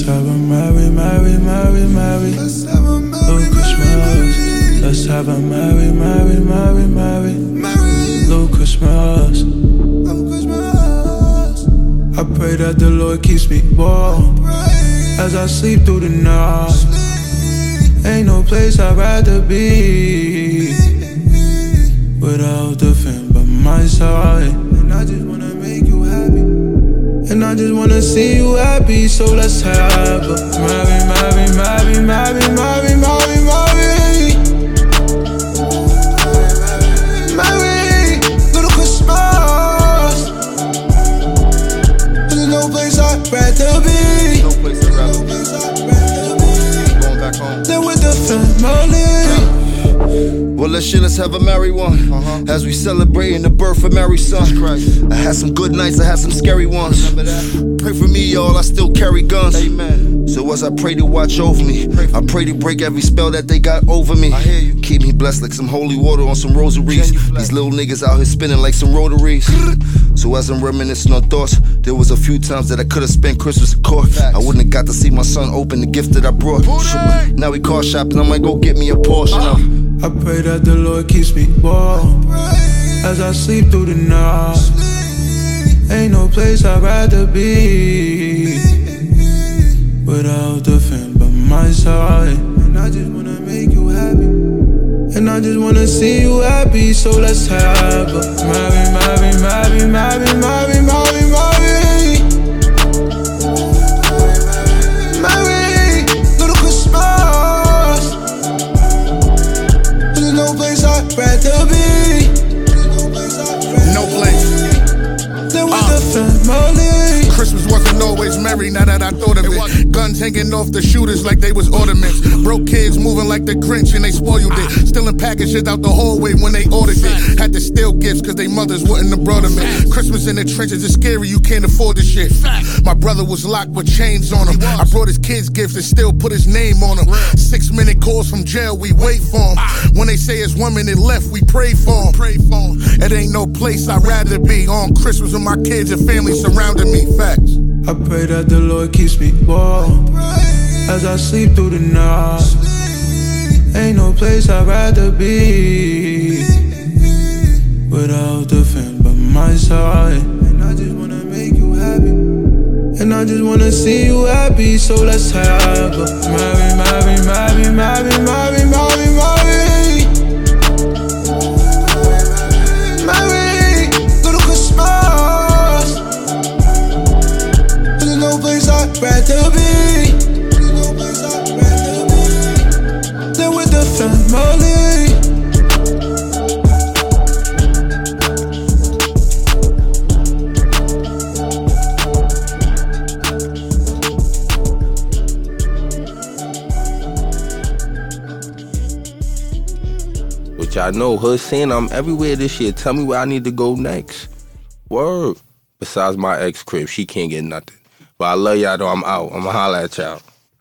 have a merry, merry, merry, merry little Christmas. Let's have a merry, merry, merry, merry little Christmas. I pray that the Lord keeps me warm as I sleep through the night. Ain't no place I'd rather be without the friend by my side. And I just wanna make you happy, and I just wanna see you happy. So let's have a merry, merry, merry, merry, merry, merry, merry, merry little Christmas. There's no place I'd rather be. No place I'd rather be. Going back home. Then with the family. Well, let's have a merry one. As we celebrating the birth of Mary's son. I had some good nights, I had some scary ones. Pray for me, y'all, I still carry guns. Amen. So as I pray to watch over me, I pray to break every spell that they got over me. I hear you. Keep me blessed like some holy water on some rosaries. These little niggas out here spinning like some rotaries. So as I'm reminiscing on thoughts, there was a few times that I could've spent Christmas in court. I wouldn't have got to see my son open the gift that I brought. Now he car shopping, I might go get me a Porsche. I pray that the Lord keeps me warm as I sleep through the night. Ain't no place I'd rather be without the friend by my side. And I just wanna make you happy, and I just wanna see you happy. So let's have a merry, merry, merry, merry, merry, merry, merry, merry little Christmas. There's no place I'd rather be. No place. Then with the family. Christmas wasn't always merry, now that I thought of it. Guns hanging off the shooters like they was ornaments. Broke kids moving like the Grinch and they spoiled it. Stealing packages out the hallway when they ordered it. Had to steal gifts cause they mothers wouldn't have brought them in. Christmas in the trenches is scary, you can't afford this shit. My brother was locked with chains on him. I brought his kids gifts and still put his name on them. 6-minute calls from jail, we wait for him. When they say it's 1 minute left, we pray for him. It ain't no place I'd rather be. On Christmas with my kids and family surrounding me. Facts. I pray that the Lord keeps me warm as I sleep through the night. Ain't no place I'd rather be without the friend by my side. And I just wanna make you happy, and I just wanna see you happy. So let's have a merry, merry, merry, merry, merry, merry, merry, merry little Christmas. There's no place I'd rather be. Then with the family. Which I know, her saying I'm everywhere this year. Tell me where I need to go next. Word. Besides my ex crib, she can't get nothing. But I love y'all though, I'm out. I'ma holla at y'all.